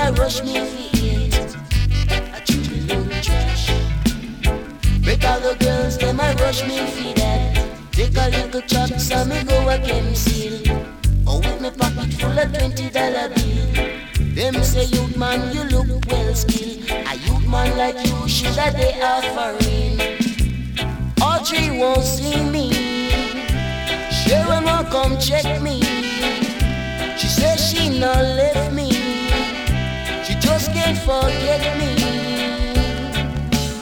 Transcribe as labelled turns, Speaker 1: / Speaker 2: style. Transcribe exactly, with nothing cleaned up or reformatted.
Speaker 1: I rush me for it. I treat me little trash. Break all the girls, them I rush me for that. Take a little chop, so me go a chem seal. Oh, with me pocket full of twenty dollar bill. Them say, youth man, you look well skilled. A youth man like you should have they offering. Audrey won't see me. Sharon won't come check me. She says she not